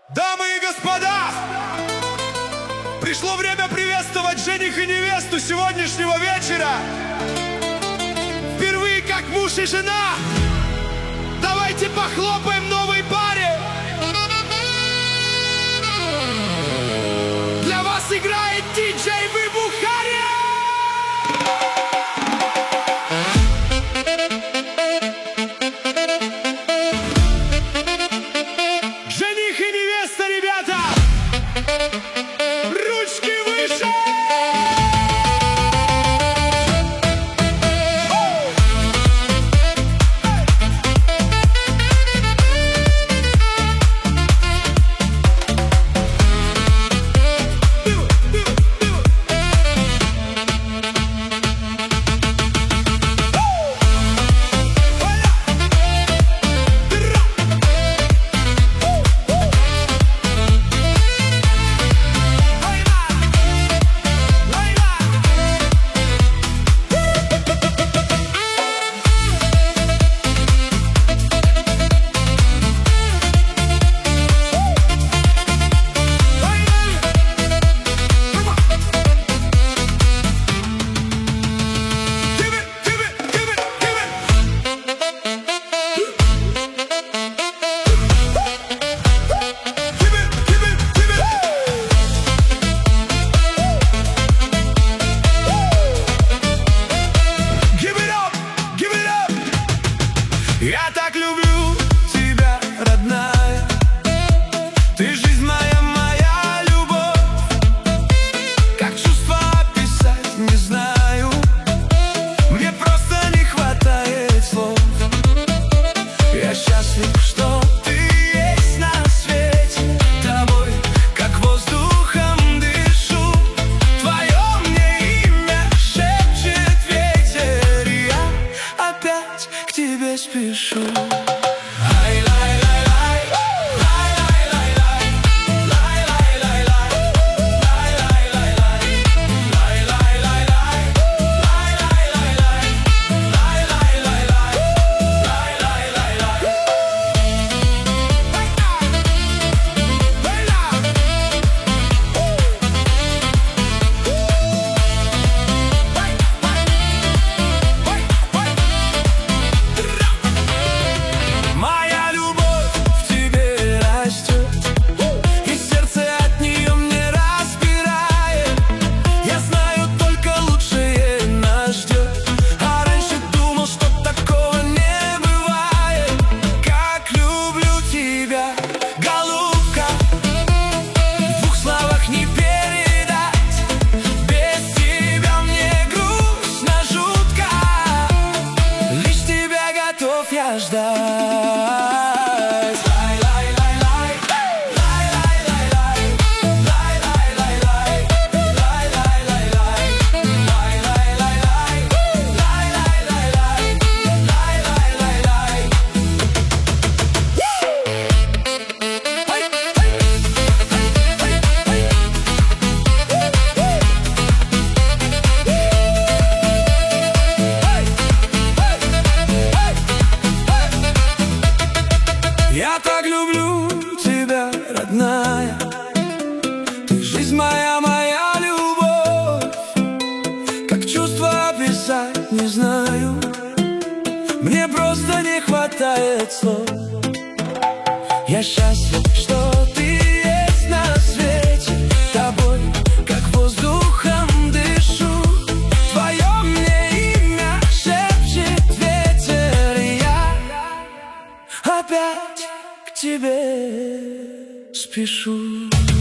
Дамы и господа, пришло время приветствовать жених и невесту сегодняшнего вечера. Впервые как муж и жена. Давайте похлопаем новой паре. Для вас играет диджей Выбухария. Жених и невеста, ребята! Ручки выше! Я так люблю тебя, родная. Ты жизнь моя, моя любовь. Как чувства описать, не знаю. Мне просто не хватает слов. Я счастлив, что ты есть на свете. Тобой, как воздухом дышу. Твое мне имя шепчет ветер. И я опять к тебе спешу. Я ждать. Я так люблю тебя, родная. Ты жизнь моя, моя любовь. Как чувства описать, не знаю. Мне просто не хватает слов. Я счастлив, что ты есть на свете. Тобой, как воздухом дышу. Твое мне имя шепчет ветер. И я опять к тебе спешу.